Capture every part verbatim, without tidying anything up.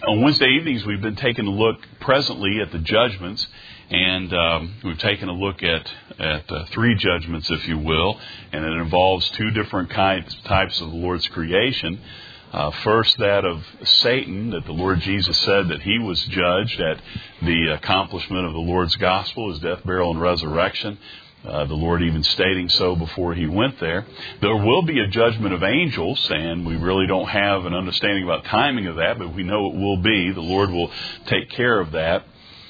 On Wednesday evenings, we've been taking a look presently at the judgments, and um, we've taken a look at at uh, three judgments, if you will, and it involves two different kinds types of the Lord's creation. Uh, first, that of Satan, that the Lord Jesus said that he was judged at the accomplishment of the Lord's gospel, his death, burial, and resurrection. Uh, the Lord even stating so before he went there. There will be a judgment of angels, and we really don't have an understanding about timing of that, but we know it will be. The Lord will take care of that.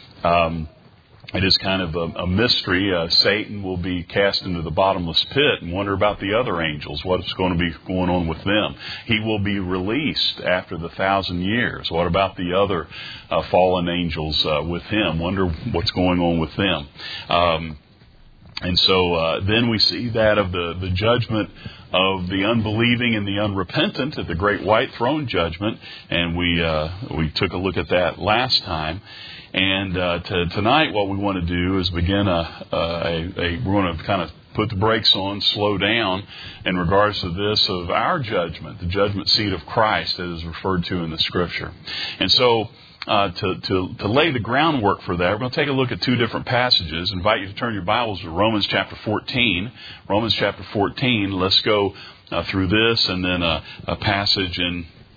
Um, it is kind of a, a mystery. Uh, Satan will be cast into the bottomless pit, and wonder about the other angels. What's going to be going on with them? He will be released after the thousand years. What about the other uh, fallen angels uh, with him? Wonder what's going on with them. Um, And so uh, then we see that of the, the judgment of the unbelieving and the unrepentant at the great white throne judgment. And we uh, we took a look at that last time. And uh, to, tonight what we want to do is begin a, a, a we're going to kind of put the brakes on, slow down in regards to this of our judgment, the judgment seat of Christ as is referred to in the Scripture. And so Uh, to, to, to lay the groundwork for that, we're going to take a look at two different passages. I invite you to turn your Bibles to Romans chapter fourteen. Romans chapter fourteen. Let's go uh, through this and then a, a passage in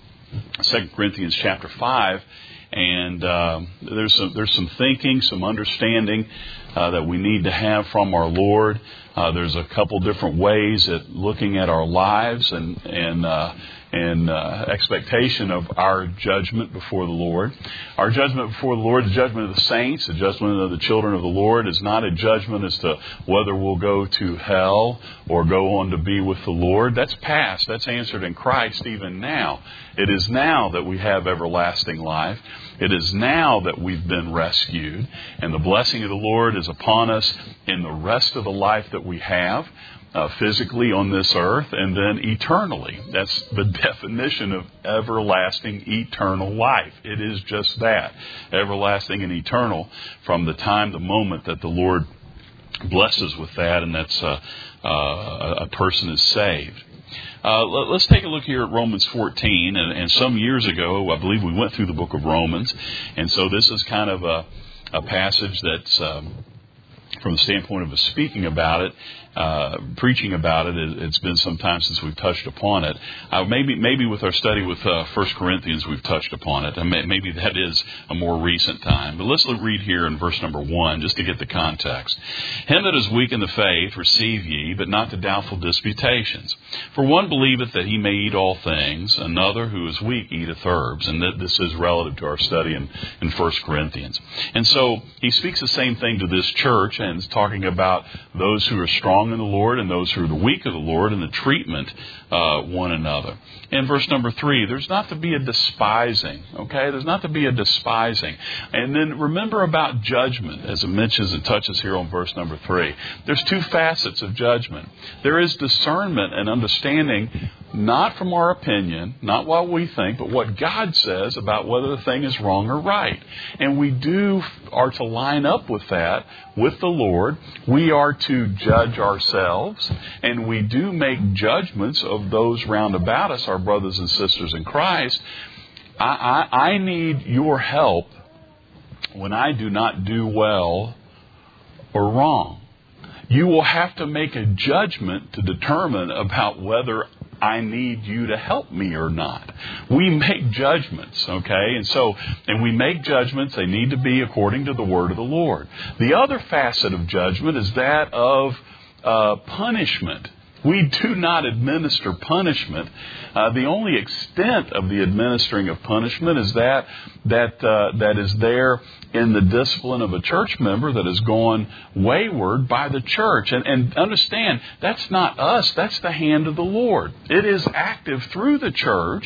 Second Corinthians chapter five. And uh, there's some there's some thinking, some understanding uh, that we need to have from our Lord. Uh, there's a couple different ways at looking at our lives and and uh, and uh, expectation of our judgment before the Lord. Our judgment before the Lord, the judgment of the saints, the judgment of the children of the Lord, is not a judgment as to whether we'll go to hell or go on to be with the Lord. That's past. That's answered in Christ even now. It is now that we have everlasting life. It is now that we've been rescued, and the blessing of the Lord is upon us in the rest of the life that we have. Uh, physically on this earth, and then eternally. That's the definition of everlasting, eternal life. It is just that, everlasting and eternal, from the time, the moment that the Lord blesses with that, and that's uh, uh, a person is saved. Uh, let's take a look here at Romans fourteen, and, and some years ago, I believe we went through the book of Romans, and so this is kind of a, a passage that's um, from the standpoint of us speaking about it, uh, preaching about it, it, it's been some time since we've touched upon it. Uh, maybe maybe with our study with uh, First Corinthians we've touched upon it. And may, maybe that is a more recent time. But let's read here in verse number one, just to get the context. Him that is weak in the faith receive ye, but not the doubtful disputations. For one believeth that he may eat all things, another who is weak eateth herbs. And that this is relative to our study in, in First Corinthians. And so he speaks the same thing to this church, and is talking about those who are strong in the Lord and those who are the weak of the Lord, and the treatment uh, one another. In verse number three, there's not to be a despising, okay? There's not to be a despising. And then remember about judgment, as it mentions and touches here on verse number three. There's two facets of judgment. There is discernment and understanding, not from our opinion, not what we think, but what God says about whether the thing is wrong or right. And we do are to line up with that, with the Lord. We are to judge ourselves, and we do make judgments of those round about us, our brothers and sisters in Christ. I, I, I need your help when I do not do well or wrong. You will have to make a judgment to determine about whether I need you to help me or not. We make judgments, okay? And so, and we make judgments, they need to be according to the word of the Lord. The other facet of judgment is that of uh, punishment. We do not administer punishment. Uh, the only extent of the administering of punishment is that that uh, that is there in the discipline of a church member that has gone wayward by the church. And, and understand, that's not us. That's the hand of the Lord. It is active through the church,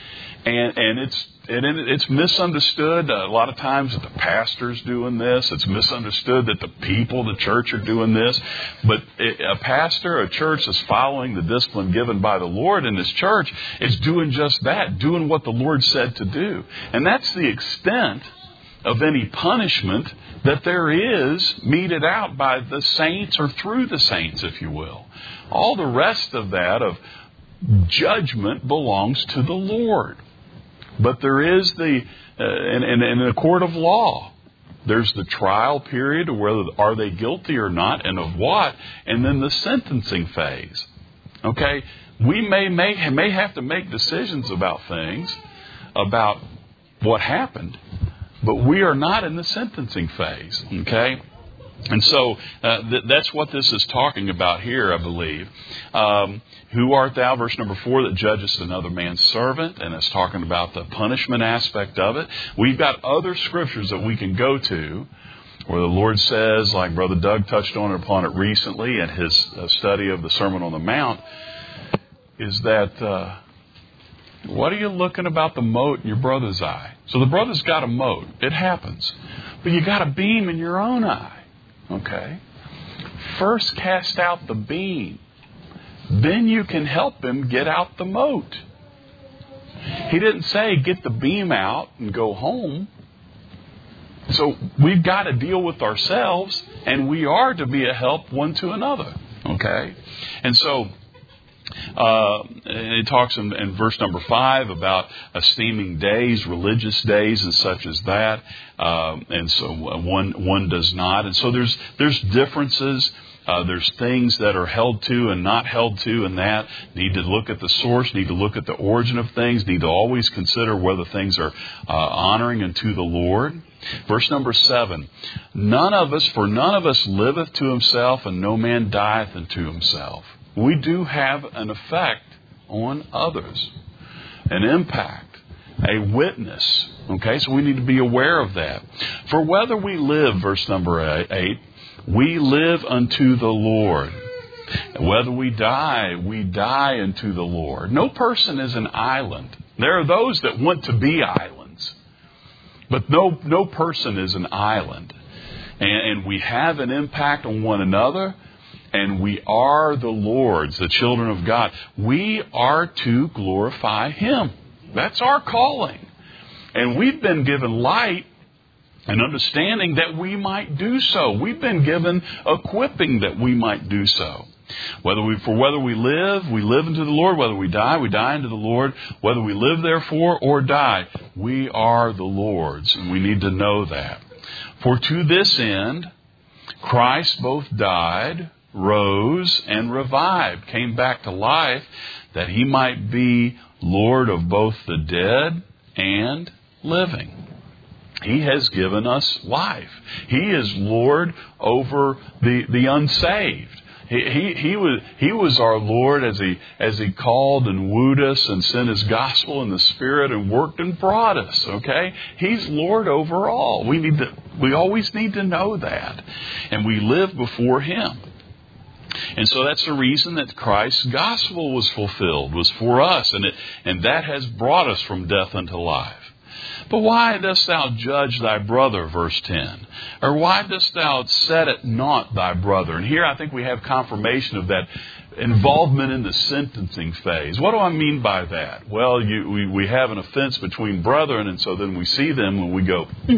and and it's And it's misunderstood a lot of times that the pastor's doing this. It's misunderstood that the people, the church, are doing this. But a pastor, a church that's following the discipline given by the Lord in His church is doing just that, doing what the Lord said to do. And that's the extent of any punishment that there is meted out by the saints or through the saints, if you will. All the rest of that, of judgment, belongs to the Lord. But there is the, uh, in, in, in a court of law, there's the trial period of whether are they guilty or not and of what, and then the sentencing phase. Okay? We may, may, may have to make decisions about things, about what happened, but we are not in the sentencing phase. Okay? And so uh, th- that's what this is talking about here, I believe. Um, Who art thou, verse number four, that judgest another man's servant? And it's talking about the punishment aspect of it. We've got other scriptures that we can go to where the Lord says, like Brother Doug touched on upon it recently in his uh, study of the Sermon on the Mount, is that uh, what are you looking about the mote in your brother's eye? So the brother's got a mote. It happens. But you got a beam in your own eye. Okay? First cast out the beam. Then you can help him get out the mote. He didn't say get the beam out and go home. So we've got to deal with ourselves, and we are to be a help one to another. Okay? And so uh, it talks in, in verse number five about esteeming days, religious days, and such as that. Um, and so one one does not. And so there's there's differences. Uh, there's things that are held to and not held to, and that need to look at the source, need to look at the origin of things, need to always consider whether things are uh, honoring unto the Lord. Verse number seven, none of us, for none of us liveth to himself, and no man dieth unto himself. We do have an effect on others, an impact, a witness. Okay, so we need to be aware of that. For whether we live, verse number eight, we live unto the Lord. Whether we die, we die unto the Lord. No person is an island. There are those that want to be islands. But no, no person is an island. And, and we have an impact on one another. And we are the Lord's, the children of God. We are to glorify Him. That's our calling. And we've been given light and understanding that we might do so. We've been given equipping that we might do so. Whether we, for whether we live, we live unto the Lord. Whether we die, we die unto the Lord. Whether we live therefore or die, we are the Lord's. And we need to know that. For to this end, Christ both died, rose, and revived, came back to life, that He might be Lord of both the dead and living. He has given us life. He is Lord over the, the unsaved. He, he, he was, he was our Lord as he, as he called and wooed us and sent His gospel in the Spirit and worked and brought us. Okay? He's Lord over all. We need to, we always need to know that. And we live before Him. And so that's the reason that Christ's gospel was fulfilled, was for us. And it, and that has brought us from death unto life. But why dost thou judge thy brother, verse ten? Or why dost thou set at naught thy brother? And here I think we have confirmation of that involvement in the sentencing phase. What do I mean by that? Well, you, we, we have an offense between brethren, and so then we see them and we go, mm.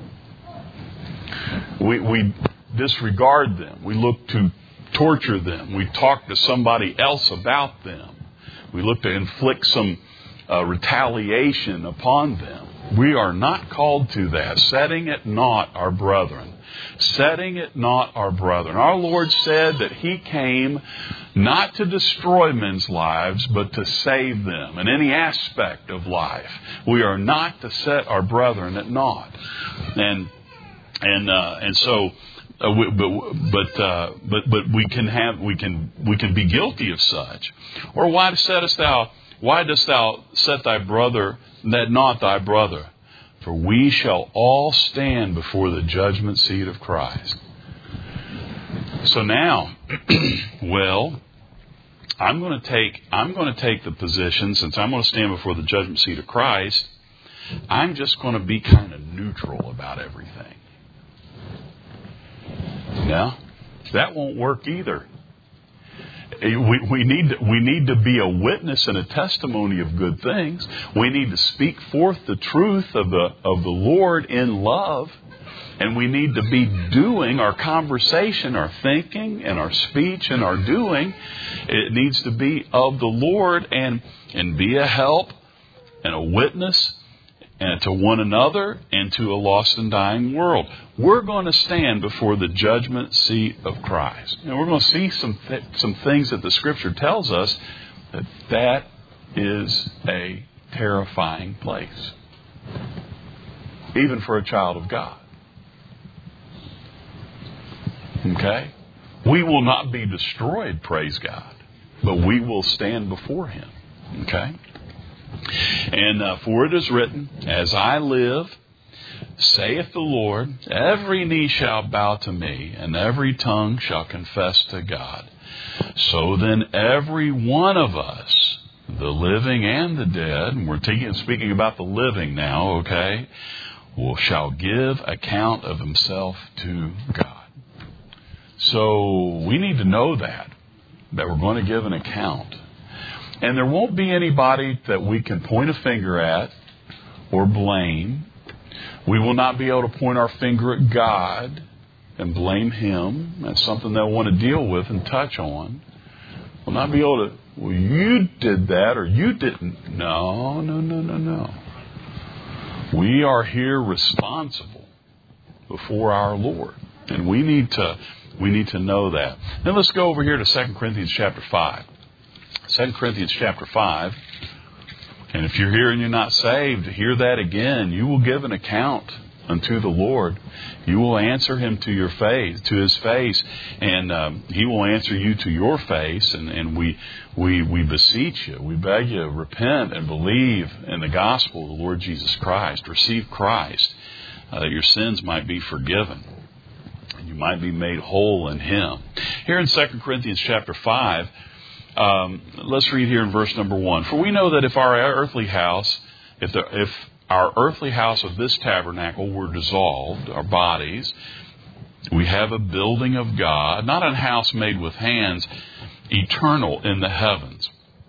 we, we disregard them. We look to torture them. We talk to somebody else about them. We look to inflict some uh, retaliation upon them. We are not called to that. Setting at naught our brethren. Setting at naught our brethren. Our Lord said that He came not to destroy men's lives, but to save them in any aspect of life. We are not to set our brethren at naught. And and uh, and so, uh, we, but but uh, but but we can have we can we can be guilty of such. Or why settest thou? Why dost thou set thy brother that not thy brother? For we shall all stand before the judgment seat of Christ. So now, well, I'm going to take I'm going to take the position, since I'm going to stand before the judgment seat of Christ, I'm just going to be kind of neutral about everything. No, that won't work either. We, we need to, we need to be a witness and a testimony of good things. We need to speak forth the truth of the of the Lord in love. And we need to be doing our conversation, our thinking, and our speech and our doing. It needs to be of the Lord and, and be a help and a witness and to one another and to a lost and dying world. We're going to stand before the judgment seat of Christ. And we're going to see some th- some things that the Scripture tells us that that is a terrifying place, even for a child of God. Okay? We will not be destroyed, praise God, but we will stand before Him. Okay? And uh, for it is written, as I live, saith the Lord, every knee shall bow to me, and every tongue shall confess to God. So then every one of us, the living and the dead, and we're taking, speaking about the living now, okay, will shall give account of himself to God. So we need to know that, that we're going to give an account. And there won't be anybody that we can point a finger at or blame. We will not be able to point our finger at God and blame Him. That's something they'll want to deal with and touch on. We'll not be able to, well, you did that or you didn't. No, no, no, no, no. We are here responsible before our Lord. And we need to we need to know that. Now let's go over here to Second Corinthians chapter five. Second Corinthians chapter five. And if you're here and you're not saved, hear that again. You will give an account unto the Lord. You will answer Him to your face, to His face, and um, He will answer you to your face. And, and we we we beseech you, we beg you, repent and believe in the gospel of the Lord Jesus Christ. Receive Christ, uh, that your sins might be forgiven, and you might be made whole in Him. Here in Second Corinthians chapter five. Um, let's read here in verse number one. For we know that if our earthly house, if the, if our earthly house of this tabernacle were dissolved, our bodies, we have a building of God, not a house made with hands, eternal in the heavens.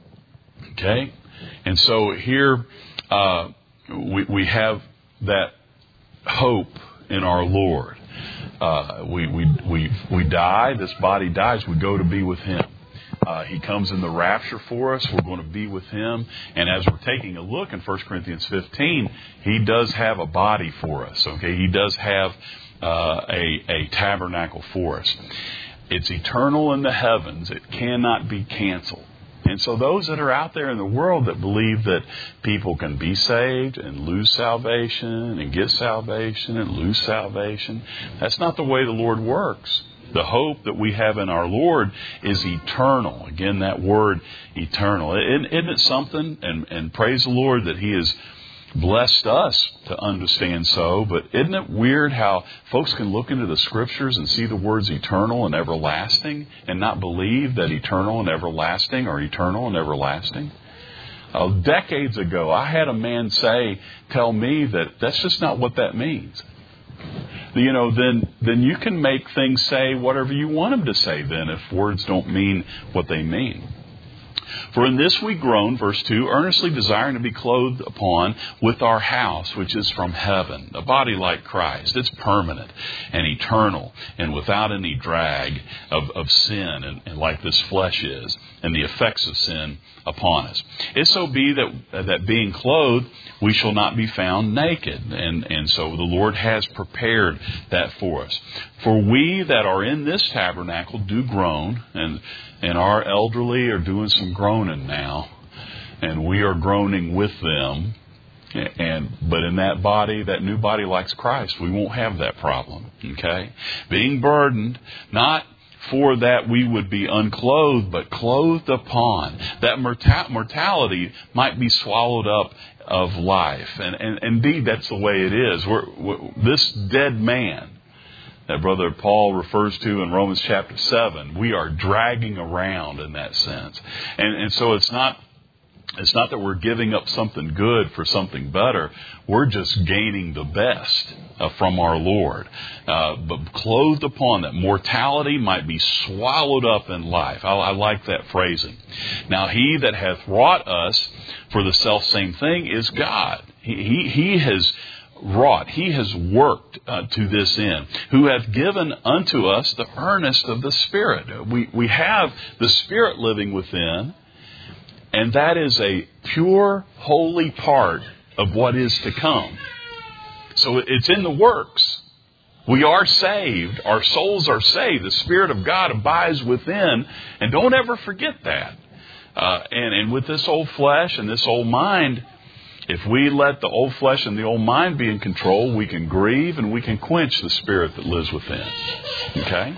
Okay? And so here uh, we, we have that hope in our Lord. Uh, we, we, we, we die, this body dies, we go to be with Him. Uh, he comes in the rapture for us. We're going to be with Him. And as we're taking a look in First Corinthians fifteen, He does have a body for us. Okay, He does have uh, a, a tabernacle for us. It's eternal in the heavens. It cannot be canceled. And so those that are out there in the world that believe that people can be saved and lose salvation and get salvation and lose salvation, that's not the way the Lord works. The hope that we have in our Lord is eternal. Again, that word eternal. Isn't it something? And, and praise the Lord that He has blessed us to understand so. But isn't it weird how folks can look into the Scriptures and see the words eternal and everlasting and not believe that eternal and everlasting are eternal and everlasting? Uh, decades ago, I had a man say, tell me that that's just not what that means. You know, then then you can make things say whatever you want them to say then if words don't mean what they mean. For in this we groan, verse two, earnestly desiring to be clothed upon with our house, which is from heaven, a body like Christ. It's permanent and eternal and without any drag of, of sin, and, and like this flesh is, and the effects of sin upon us. If so be that that being clothed, we shall not be found naked. And, and so the Lord has prepared that for us. For we that are in this tabernacle do groan, and and our elderly are doing some groaning now, and we are groaning with them. And but in that body, that new body like Christ, we won't have that problem. Okay, being burdened, not for that we would be unclothed, but clothed upon. That morta- mortality might be swallowed up of life, and, and indeed that's the way it is. We're, we're, this dead man that Brother Paul refers to in Romans chapter seven, we are dragging around in that sense. And, and so it's not it's not that we're giving up something good for something better. We're just gaining the best uh, from our Lord. Uh, but clothed upon that, mortality might be swallowed up in life. I, I like that phrasing. Now, He that hath wrought us for the selfsame thing is God. He, he, he has wrought, He has worked uh, to this end, who hath given unto us the earnest of the Spirit. We, we have the Spirit living within, and that is a pure, holy part of what is to come. So it's in the works. We are saved. Our souls are saved. The Spirit of God abides within. And don't ever forget that. Uh, and, and with this old flesh and this old mind, if we let the old flesh and the old mind be in control, we can grieve and we can quench the Spirit that lives within. Okay?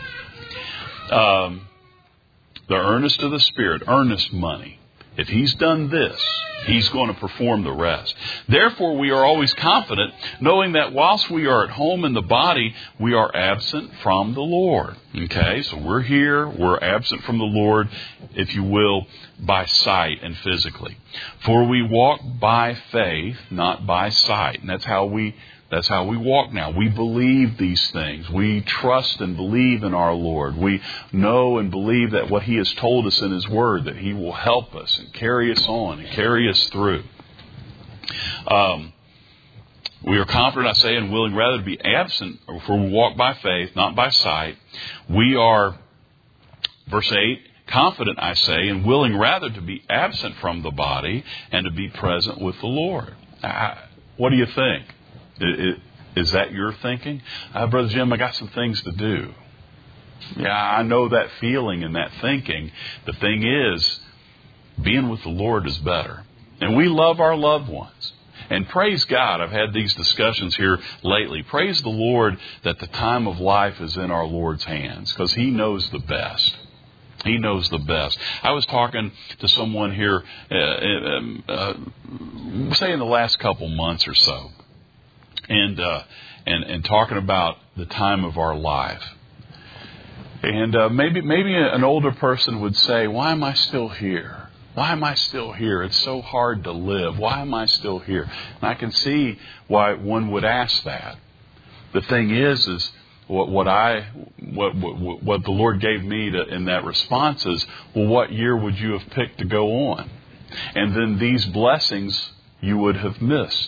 Um, the earnest of the Spirit, earnest money. If He's done this, He's going to perform the rest. Therefore, we are always confident, knowing that whilst we are at home in the body, we are absent from the Lord. Okay, so we're here, we're absent from the Lord, if you will, by sight and physically. For we walk by faith, not by sight. And that's how we That's how we walk now. We believe these things. We trust and believe in our Lord. We know and believe that what He has told us in His Word, that He will help us and carry us on and carry us through. Um, we are confident, I say, and willing rather to be absent, for we walk by faith, not by sight. We are, verse eight, confident, I say, and willing rather to be absent from the body and to be present with the Lord. Uh, what do you think? Is that your thinking? Uh, Brother Jim, I got some things to do. Yeah, I know that feeling and that thinking. The thing is, being with the Lord is better. And we love our loved ones. And praise God, I've had these discussions here lately. Praise the Lord that the time of life is in our Lord's hands, because He knows the best. He knows the best. I was talking to someone here, uh, uh, say in the last couple months or so. And, uh, and, and talking about the time of our life. And, uh, maybe, maybe an older person would say, why am I still here? Why am I still here? It's so hard to live. Why am I still here? And I can see why one would ask that. The thing is, is what, what I, what, what, what the Lord gave me to, in that response is, well, what year would you have picked to go on? And then these blessings you would have missed.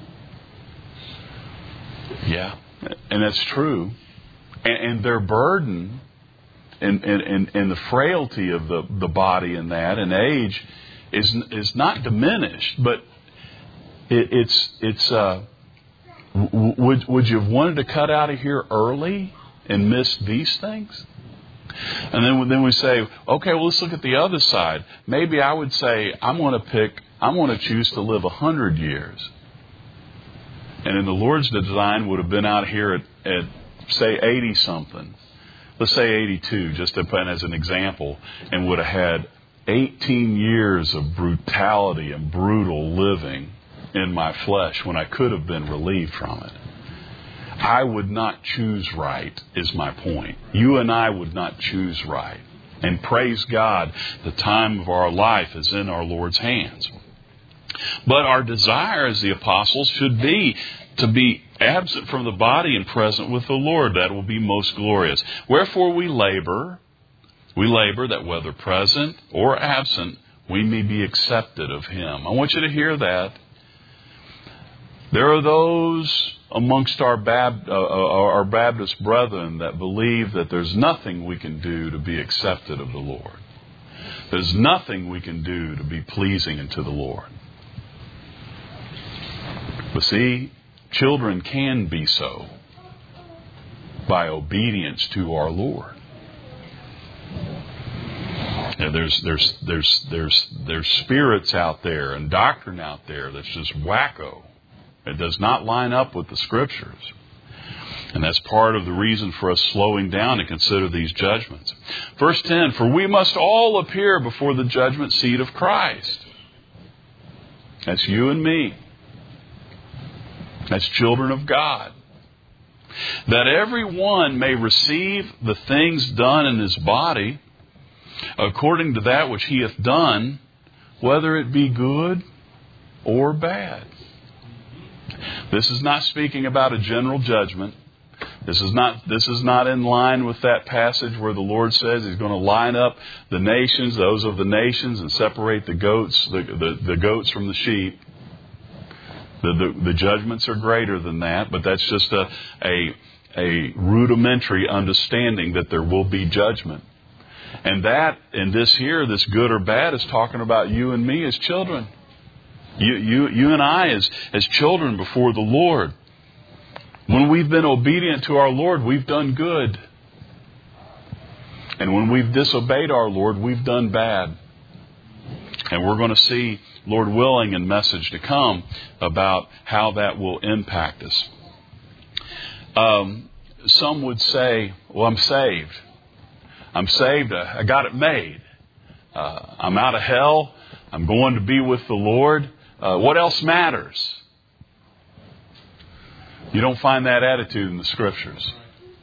Yeah, and that's true. And, and their burden and, and, and the frailty of the, the body in that and age is is not diminished, but it, it's it's. Uh, w- would would you have wanted to cut out of here early and miss these things? And then then we say, okay, well, let's look at the other side. Maybe I would say I'm going to pick. I'm going to choose to live a hundred years. And in the Lord's design would have been out here at, at say, eighty-something. Let's say eighty-two, just to put as an example, and would have had eighteen years of brutality and brutal living in my flesh when I could have been relieved from it. I would not choose right, is my point. You and I would not choose right. And praise God, the time of our life is in our Lord's hands. But our desire as the apostles should be to be absent from the body and present with the Lord. That will be most glorious. Wherefore we labor, we labor that whether present or absent, we may be accepted of Him. I want you to hear that. There are those amongst our, Bab- uh, our Baptist brethren that believe that there's nothing we can do to be accepted of the Lord. There's nothing we can do to be pleasing unto the Lord. But see, children can be so by obedience to our Lord. Now, there's there's there's there's there's spirits out there and doctrine out there that's just wacko. It does not line up with the Scriptures. And that's part of the reason for us slowing down to consider these judgments. Verse ten, for we must all appear before the judgment seat of Christ. That's you and me. That's children of God. That every one may receive the things done in his body according to that which he hath done, whether it be good or bad. This is not speaking about a general judgment. This is not this is not in line with that passage where the Lord says He's going to line up the nations, those of the nations, and separate the goats, the, the, the goats from the sheep. The, the, the judgments are greater than that, but that's just a, a, a rudimentary understanding that there will be judgment. And that, in this here, this good or bad, is talking about you and me as children. You, you, you and I as, as children before the Lord, when we've been obedient to our Lord, we've done good. And when we've disobeyed our Lord, we've done bad. And we're going to see, Lord willing, in message to come about how that will impact us. Um, some would say, well, I'm saved. I'm saved. I got it made. Uh, I'm out of hell. I'm going to be with the Lord. Uh, what else matters? You don't find that attitude in the Scriptures.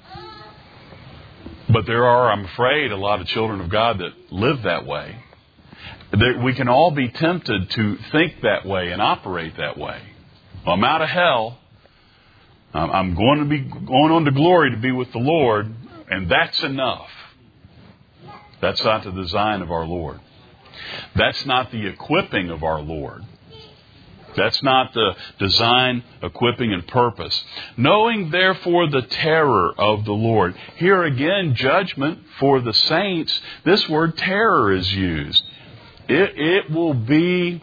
But there are, I'm afraid, a lot of children of God that live that way. We can all be tempted to think that way and operate that way. Well, I'm out of hell. I'm going to be going on to glory to be with the Lord, and that's enough. That's not the design of our Lord. That's not the equipping of our Lord. That's not the design, equipping, and purpose. Knowing, therefore, the terror of the Lord. Here again, judgment for the saints. This word terror is used. It, it will be,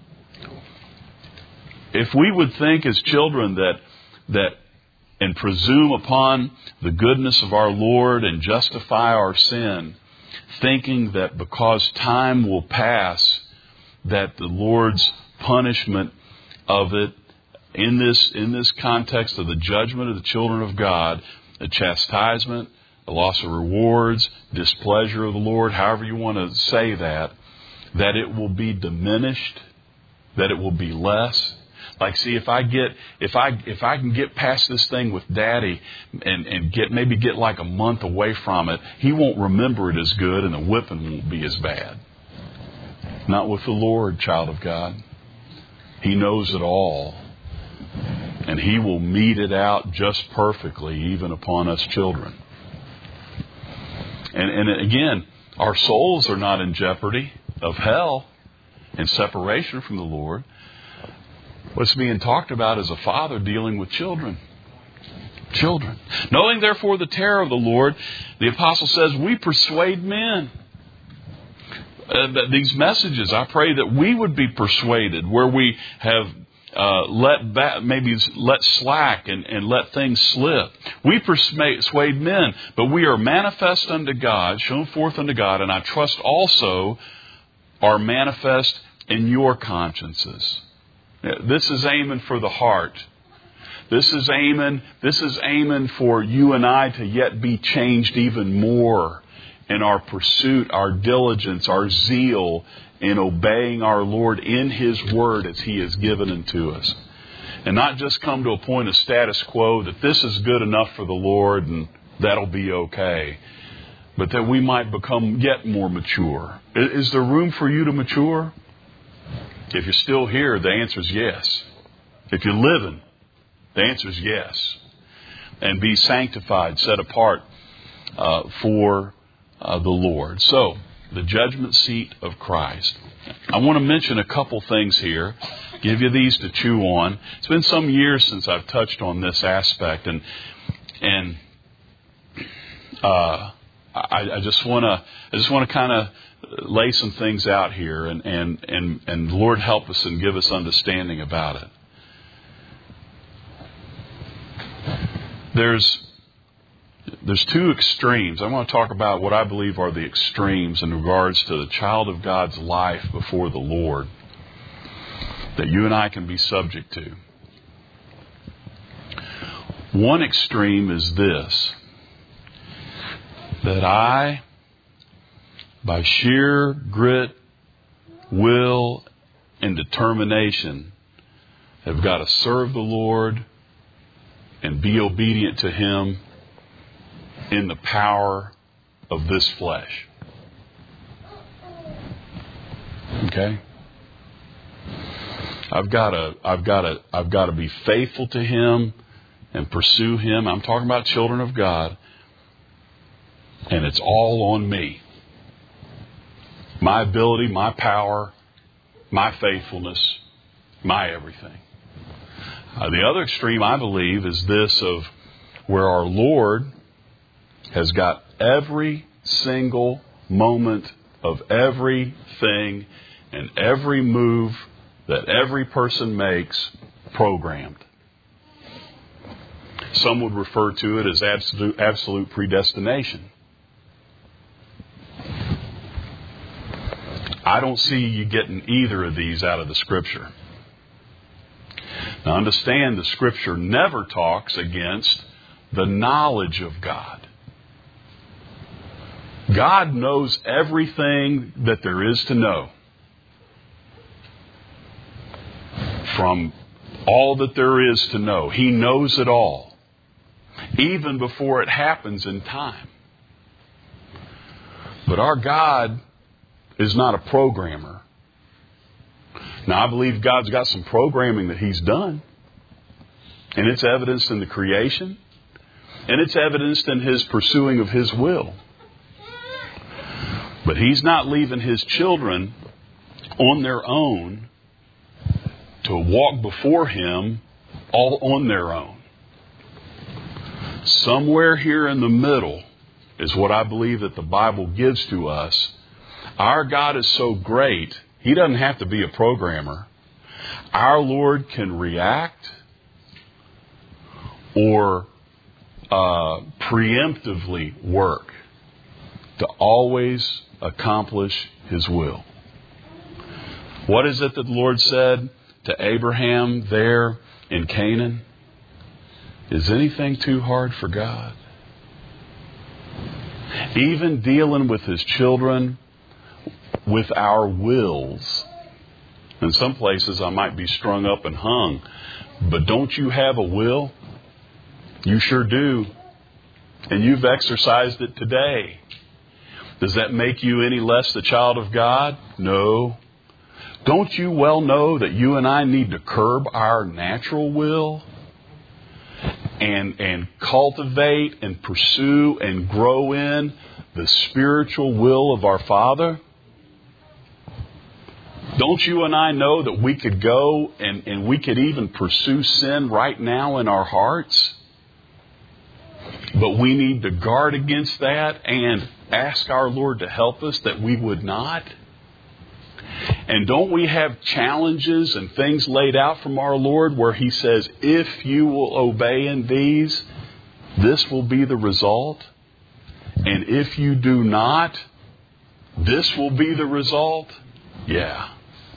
if we would think as children that, that and presume upon the goodness of our Lord and justify our sin, thinking that because time will pass, that the Lord's punishment of it in this in this context of the judgment of the children of God, a chastisement, a loss of rewards, displeasure of the Lord, however you want to say that, that it will be diminished, that it will be less. Like, see, if I get if I if I can get past this thing with Daddy and, and get maybe get like a month away from it, he won't remember it as good and the whipping won't be as bad. Not with the Lord, child of God. He knows it all. And He will mete it out just perfectly, even upon us children. And, and again, our souls are not in jeopardy of hell and separation from the Lord. What's being talked about is a father dealing with children. Children. Knowing, therefore, the terror of the Lord, the apostle says, we persuade men. Uh, these messages, I pray that we would be persuaded where we have uh, let back, maybe let slack and, and let things slip. We persuade men, but we are manifest unto God, shown forth unto God, and I trust also are manifest in your consciences. This is aiming for the heart. This is aiming, this is aiming for you and I to yet be changed even more in our pursuit, our diligence, our zeal in obeying our Lord in His Word as He has given unto us. And not just come to a point of status quo that this is good enough for the Lord and that'll be okay. But that we might become yet more mature. Is there room for you to mature? If you're still here, the answer is yes. If you're living, the answer is yes. And be sanctified, set apart uh, for uh, the Lord. So, the judgment seat of Christ. I want to mention a couple things here. Give you these to chew on. It's been some years since I've touched on this aspect, and and uh, I, I just want to I just want to kind of lay some things out here, and, and, and, and Lord help us and give us understanding about it. There's there's two extremes. I want to talk about what I believe are the extremes in regards to the child of God's life before the Lord that you and I can be subject to. One extreme is this, that I, by sheer grit, will, and determination, have got to serve the Lord and be obedient to Him in the power of this flesh. Okay? I've got to, I've got to, I've got to be faithful to Him and pursue Him. I'm talking about children of God, and it's all on me. My ability, my power, my faithfulness, my everything. Uh, the other extreme, I believe, is this of where our Lord has got every single moment of everything and every move that every person makes programmed. Some would refer to it as absolute, absolute predestination. I don't see you getting either of these out of the Scripture. Now understand, the Scripture never talks against the knowledge of God. God knows everything that there is to know. From all that there is to know. He knows it all. Even before it happens in time. But our God is not a programmer. Now, I believe God's got some programming that He's done. And it's evidenced in the creation. And it's evidenced in His pursuing of His will. But He's not leaving His children on their own to walk before Him all on their own. Somewhere here in the middle is what I believe that the Bible gives to us. Our God is so great, He doesn't have to be a programmer. Our Lord can react or uh, preemptively work to always accomplish His will. What is it that the Lord said to Abraham there in Canaan? Is anything too hard for God? Even dealing with His children, with our wills. In some places I might be strung up and hung. But don't you have a will? You sure do. And you've exercised it today. Does that make you any less the child of God? No. Don't you well know that you and I need to curb our natural will and, and cultivate and pursue and grow in the spiritual will of our Father? Don't you and I know that we could go and, and we could even pursue sin right now in our hearts? But we need to guard against that and ask our Lord to help us that we would not. And don't we have challenges and things laid out from our Lord where He says, if you will obey in these, this will be the result. And if you do not, this will be the result? Yeah.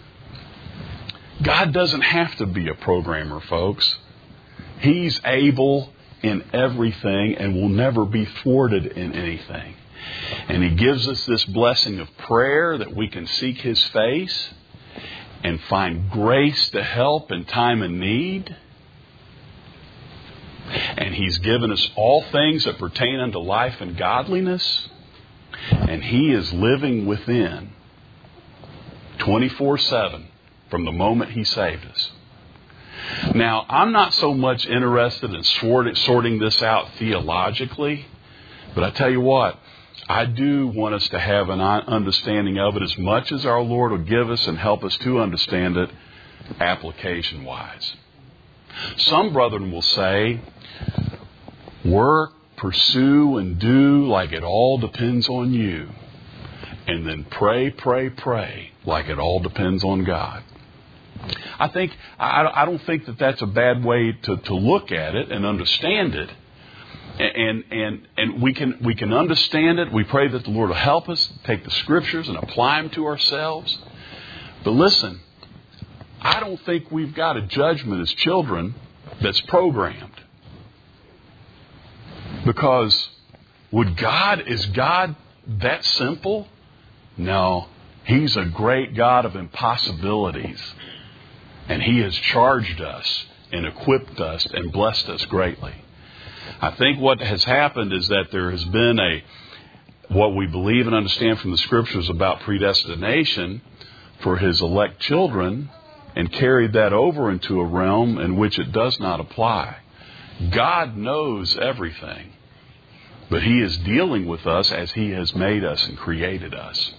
God doesn't have to be a programmer, folks. He's able in everything and will never be thwarted in anything. And He gives us this blessing of prayer that we can seek His face and find grace to help in time of need. And He's given us all things that pertain unto life and godliness. And He is living within twenty-four seven from the moment He saved us. Now, I'm not so much interested in sorting this out theologically, but I tell you what, I do want us to have an understanding of it as much as our Lord will give us and help us to understand it application-wise. Some brethren will say, work, pursue, and do like it all depends on you. And then pray, pray, pray like it all depends on God. I think I, I don't think that that's a bad way to, to look at it and understand it. And and and we can we can understand it. We pray that the Lord will help us take the Scriptures and apply them to ourselves. But listen, I don't think we've got a judgment as children that's programmed. Because would God, is God that simple? No. He's a great God of impossibilities. And He has charged us and equipped us and blessed us greatly. I think what has happened is that there has been a, what we believe and understand from the Scriptures about predestination for His elect children, and carried that over into a realm in which it does not apply. God knows everything, but He is dealing with us as He has made us and created us.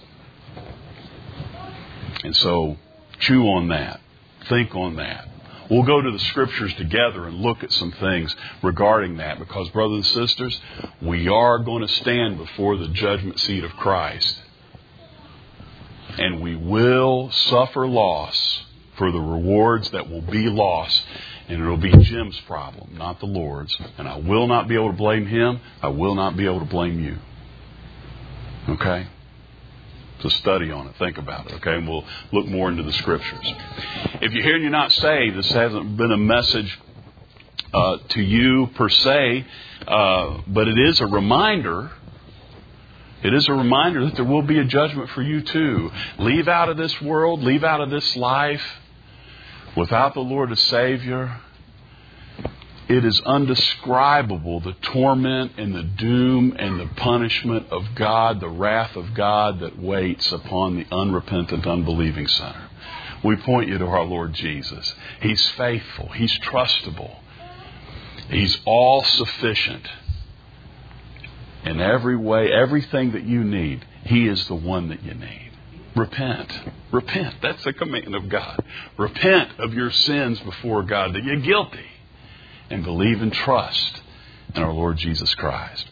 And so, chew on that. Think on that. We'll go to the Scriptures together and look at some things regarding that. Because, brothers and sisters, we are going to stand before the judgment seat of Christ. And we will suffer loss for the rewards that will be lost. And it will be Jim's problem, not the Lord's. And I will not be able to blame him. I will not be able to blame you. Okay? So study on it. Think about it. Okay? And we'll look more into the Scriptures. If you're here and you're not saved, this hasn't been a message uh, to you per se. Uh, but it is a reminder. It is a reminder that there will be a judgment for you too. Leave out of this world. Leave out of this life. Without the Lord as Savior, it is undescribable, the torment and the doom and the punishment of God, the wrath of God that waits upon the unrepentant, unbelieving sinner. We point you to our Lord Jesus. He's faithful. He's trustable. He's all sufficient. In every way, everything that you need, He is the one that you need. Repent. Repent. That's the command of God. Repent of your sins before God, that you're guilty. And believe and trust in our Lord Jesus Christ.